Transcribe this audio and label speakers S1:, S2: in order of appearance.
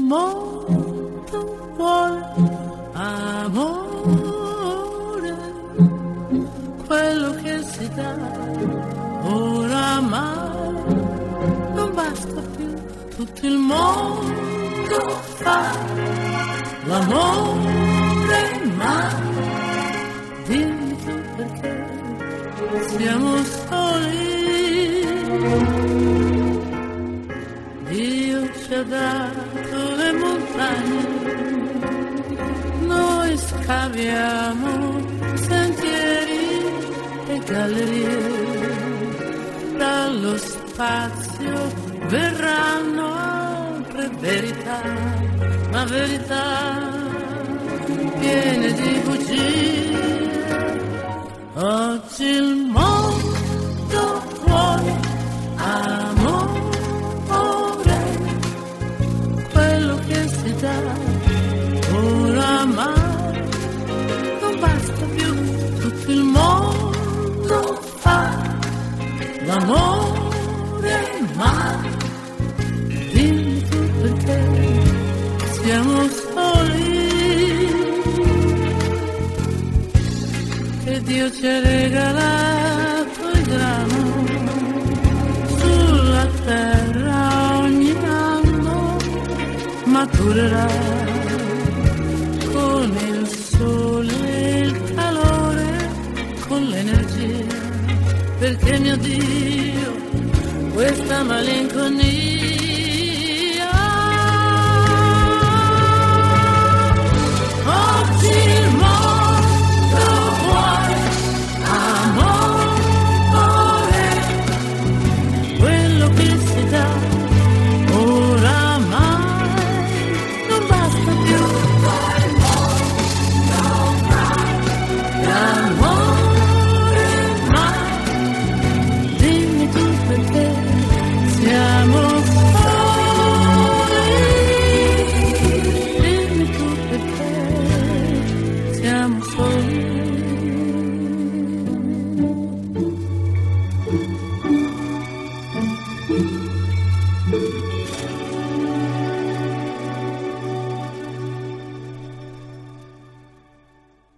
S1: mondo vuole amore, quello che si dà oramai non basta più, tutto il mondo fa l'amore, ma dimmi tu perché siamo soli. Dio ci ha dato le montagne, noi scaviamo sentieri e gallerie, dallo spazio verranno altre verità, ma verità piene di bugie. Oggi il mondo vuole amore, quello che si dà oramai non basta più, tutto il mondo fa l'amore, ma dimmi tu perché siamo soli. Che Dio ci ha regalato il grano sulla terra, ogni anno maturerà con il sole, il calore, con l'energia, perché mio Dio questa malinconia. Oggi il mondo vuole amore, quello che si dà oramai non basta più, il mondo fa l'amore, ma dimmi tu perché siamo soli, dimmi tu perché siamo soli.